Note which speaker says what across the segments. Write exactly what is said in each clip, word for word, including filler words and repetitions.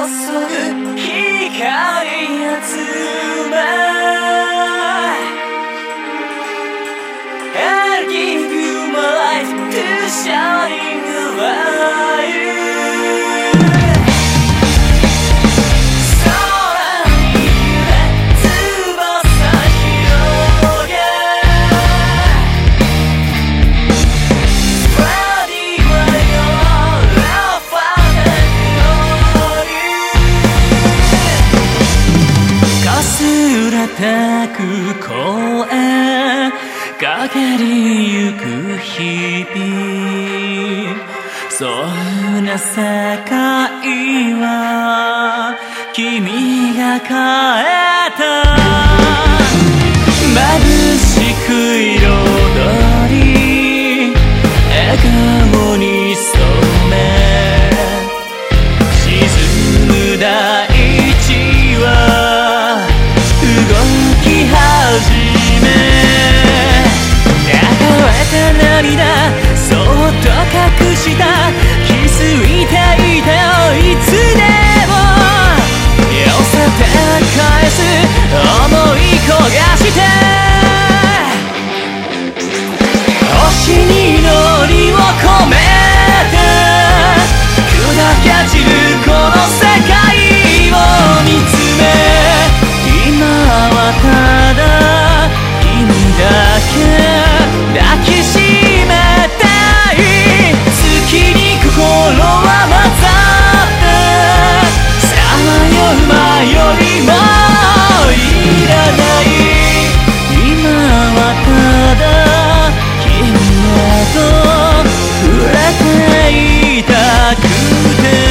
Speaker 1: ぐ光集め I'll give you my life to shining light高く声かけりゆく日々そんな世界は君が変えた眩しく彩り笑顔に染め沈む大地は始め流れた涙そっと隠した気づいていたよいつでも寄せて返す思い焦がして星に祈りを込めて砕け散るこの世界を見つめ今はただ君だけ抱きしめたい月に心は混ざってさまよう迷いもいらない今はただ君へと触れていたくて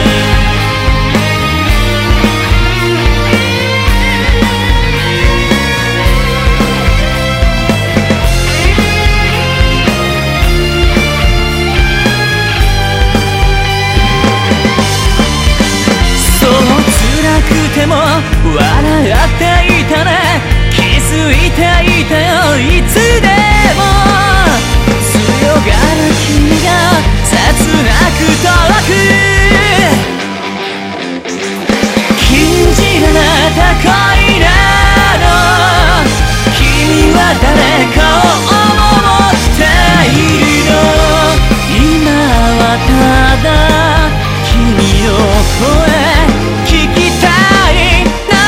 Speaker 1: でも笑っていたね気づいていたよいつでも強がる君が切なく遠く禁じられた恋なの君は誰かを思っているの今はただ君の声聞きたい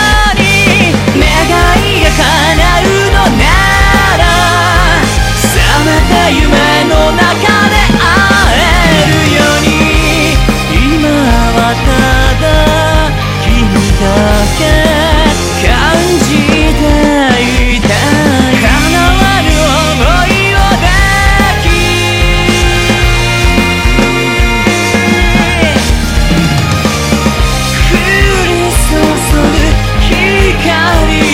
Speaker 1: 叶うのなら覚めた夢の中で会えるように今はただ君だけ感じていたい叶わぬ想いを抱き降り注ぐ光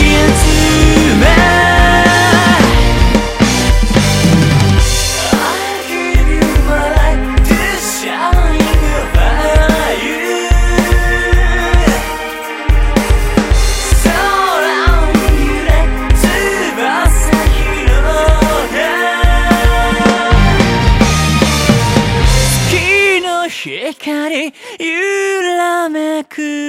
Speaker 1: 光揺らめく